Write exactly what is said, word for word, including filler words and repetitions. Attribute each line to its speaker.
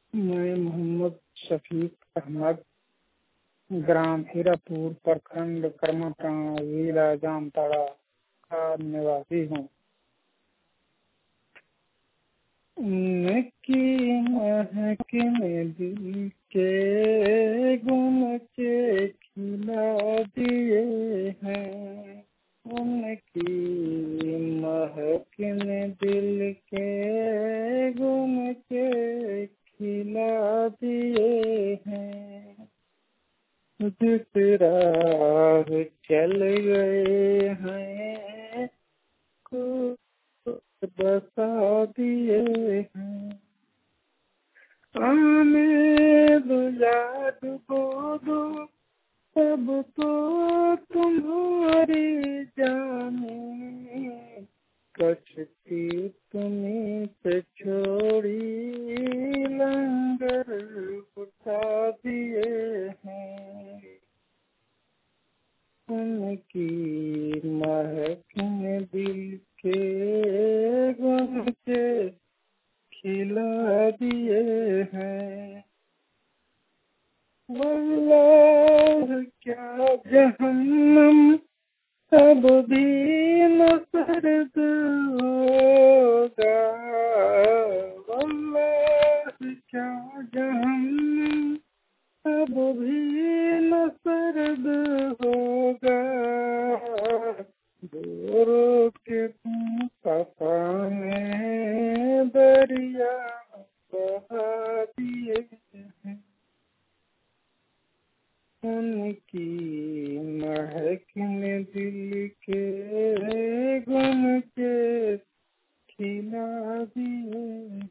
Speaker 1: मैं मोहम्मद शफीक अहमद, ग्राम हीरापुर, प्रखंड कर्मठां, जिला जामताड़ा का निवासी हूँ। उनकी महक में दिल के गुमचे खिला दिए हैं। उनकी महक में दिल के गुमचे खिला दिए हैं। जिस राह चल गए हैं कुछ बता दिए हैं। आने दो याद बोलो सब तो तुम्हारी जाने, कश्ती तुम्हीं पे छोड़ी लंगर उठा दिए हैं। उनकी महक में दिल के गुमचे खिला दिए हैं। वल्लाह क्या जहन्नम अब भी न सर्द होगा। वल्लाह क्या जहन्नम अब भी न सर्द होगा। दूरों के सफा में दरिया बहा दिए हैं। उनकी महक में दिल के गुमचे खिला दिए